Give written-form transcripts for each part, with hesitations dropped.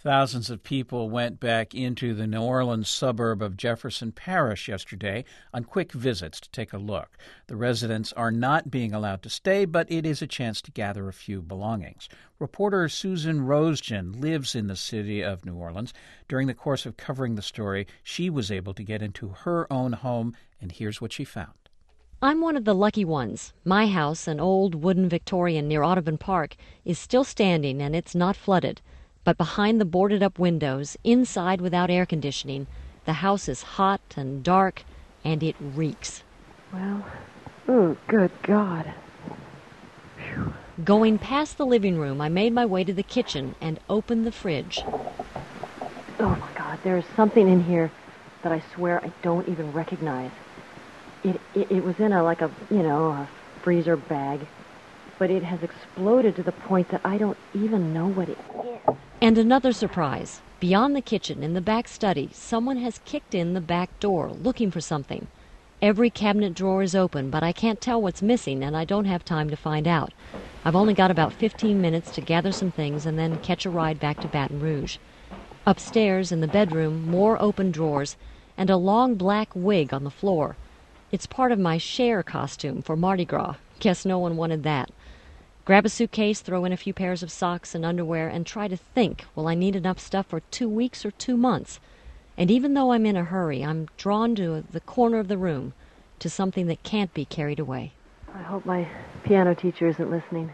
Thousands of people went back into the New Orleans suburb of Jefferson Parish yesterday on quick visits to take a look. The residents are not being allowed to stay, but it is a chance to gather a few belongings. Reporter Susan Rosegen lives in the city of New Orleans. During the course of covering the story, she was able to get into her own home, and here's what she found. I'm one of the lucky ones. My house, an old wooden Victorian near Audubon Park, is still standing and it's not flooded. But behind the boarded-up windows, inside without air conditioning, the house is hot and dark, and it reeks. Well, oh, good God. Whew. Going past the living room, I made my way to the kitchen and opened the fridge. Oh, my God, there's something in here that I swear I don't even recognize. It was in a freezer bag, but it has exploded to the point that I don't even know what it is. And another surprise. Beyond the kitchen, in the back study, someone has kicked in the back door, looking for something. Every cabinet drawer is open, but I can't tell what's missing, and I don't have time to find out. I've only got about 15 minutes to gather some things and then catch a ride back to Baton Rouge. Upstairs, in the bedroom, more open drawers, and a long black wig on the floor. It's part of my Cher costume for Mardi Gras. Guess no one wanted that. Grab a suitcase, throw in a few pairs of socks and underwear, and try to think, will I need enough stuff for 2 weeks or 2 months? And even though I'm in a hurry, I'm drawn to the corner of the room, to something that can't be carried away. I hope my piano teacher isn't listening.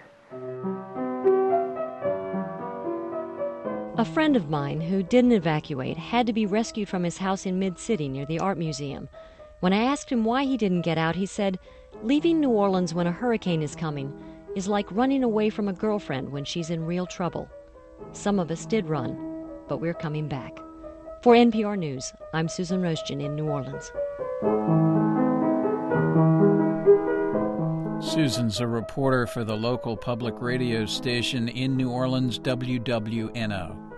A friend of mine who didn't evacuate had to be rescued from his house in Mid-City near the art museum. When I asked him why he didn't get out, he said, "Leaving New Orleans when a hurricane is coming is like running away from a girlfriend when she's in real trouble." Some of us did run, but we're coming back. For NPR News, I'm Susan Rosegen in New Orleans. Susan's a reporter for the local public radio station in New Orleans, WWNO.